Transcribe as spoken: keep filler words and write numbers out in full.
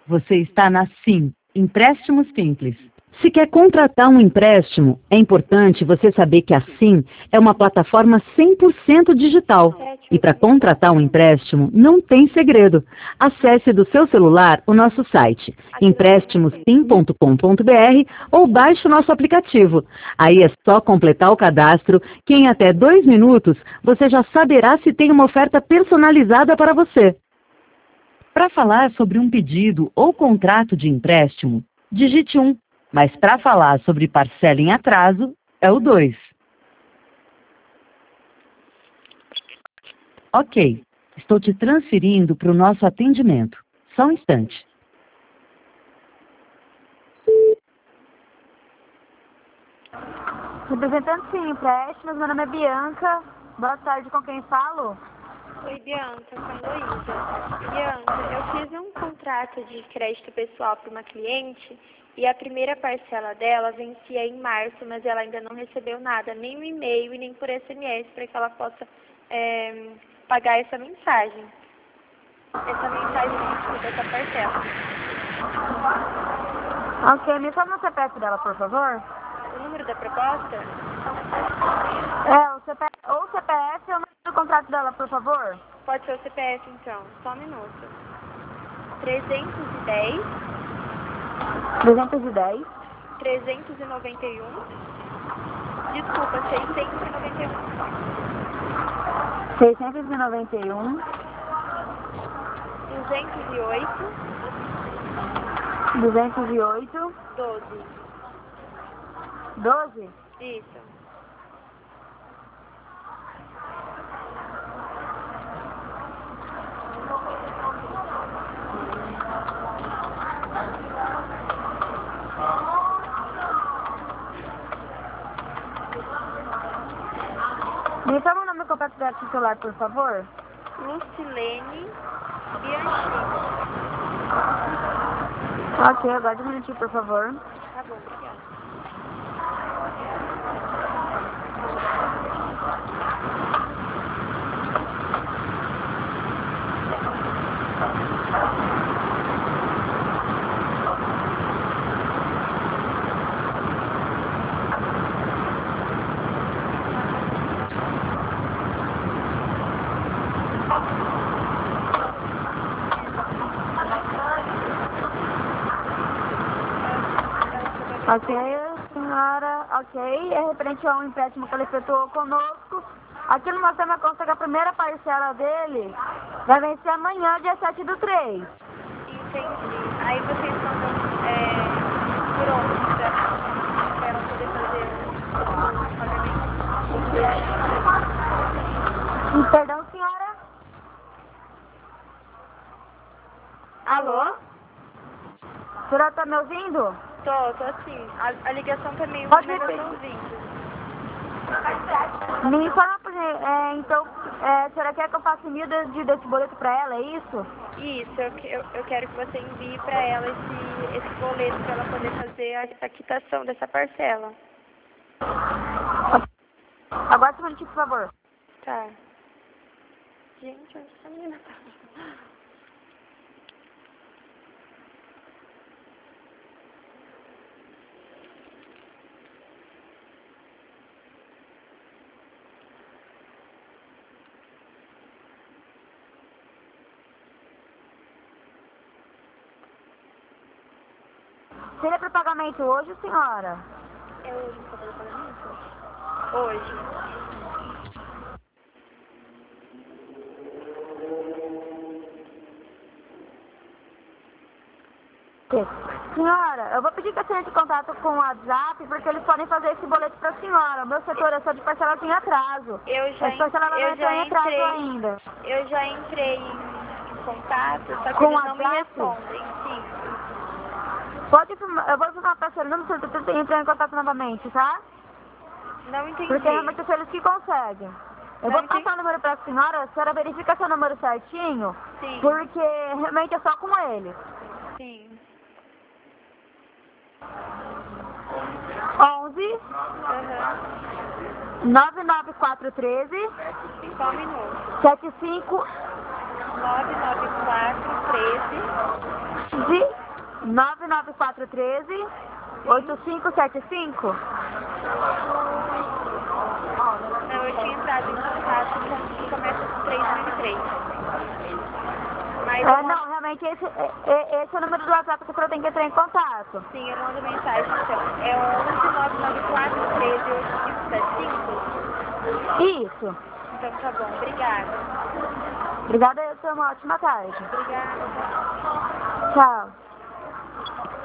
Você está na Sim, Empréstimo Simples. Se quer contratar um empréstimo, é importante você saber que a Sim é uma plataforma cem por cento digital. E para contratar um empréstimo, não tem segredo. Acesse do seu celular o nosso site, empréstimos sim ponto com ponto br, ou baixe o nosso aplicativo. Aí é só completar o cadastro, que em até dois minutos você já saberá se tem uma oferta personalizada para você. Para falar sobre um pedido ou contrato de empréstimo, digite um. Mas para falar sobre parcela em atraso, é o dois. Ok, estou te transferindo para o nosso atendimento. Só um instante. Representante Sim Empréstimos, meu nome é Bianca. Boa tarde, com quem falo? Oi, Bianca, com a Heloísa. Bianca, eu fiz um contrato de crédito pessoal para uma cliente e a primeira parcela dela vencia em março, mas ela ainda não recebeu nada, nem no e-mail e nem por S M S, para que ela possa é, pagar essa mensagem. Essa mensagem, desculpa, essa parcela. Ok, me fala o C P F dela, por favor. O número da proposta? É, o C P F, ou o C P F ou o número do contrato dela, por favor. Pode ser o C P F, então. Só um minuto. trezentos e dez, trezentos e dez, trezentos e noventa e um. Desculpa, seiscentos e noventa e um. seiscentos e noventa e um, duzentos e oito, duzentos e oito, doze. doze. Isso. Me fala o nome completo da titular, por favor. Lucilene Bianchini. Ok, aguarde um minutinho, por favor. Tá bom, obrigada. Ok, senhora, ok, é referente a um empréstimo que ele efetuou conosco. Aqui no meu sistema consta que a primeira parcela dele vai vencer amanhã, dia sete do três. Entendi. Aí vocês mandam é, por onde pra, pra ela poder fazer o pagamento? Perdão, senhora? Alô? A senhora tá me ouvindo? Tô, tô assim. A, a ligação tá meio Pode mas eu tô repetir. ouvindo. Me informa, por gentileza, é, então, é, a senhora quer que eu faça mil de, de, desse boleto pra ela, é isso? Isso, eu, que- eu, eu quero que você envie pra ela esse, esse boleto pra ela poder fazer a, a quitação dessa parcela. Aguarde um minutinho, por favor. Tá. Gente, onde essa menina tá? Seria para pagamento hoje, senhora? É hoje que eu vou fazer pagamento? Hoje. Senhora, eu vou pedir que a senhora entre em contato com o WhatsApp, porque eles podem fazer esse boleto para a senhora. O meu setor é só de parcela em atraso. Eu já, Essa parcela não eu entrou já em atraso entrei, ainda. eu já entrei em, em contato, só que Com eles não me WhatsApp? respondem. Sim. Pode informar, eu vou informar para a senhora, não precisa tentar entrar em contato novamente, tá? Não entendi. Porque realmente são eles que conseguem. Eu Não vou entendi. passar o número para a senhora, a senhora verifica seu número certinho, Sim. porque realmente é só com eles. Sim. onze, Aham. nove nove quatro um três, Só um minuto. sete cinco nove nove quatro, treze, nove nove quatro um três, oito cinco sete cinco. Não, eu tinha entrado em contato com que começa com três mil e três. Mas É, eu não, realmente esse, é, é- esse é o número do WhatsApp que a senhora tem que entrar em contato. Sim, eu mando mensagem, então. É onze nove nove quatro um três, oito cinco sete cinco? Isso. Então tá bom, obrigada. Obrigada, eu tenho uma ótima tarde. Obrigada. Tchau.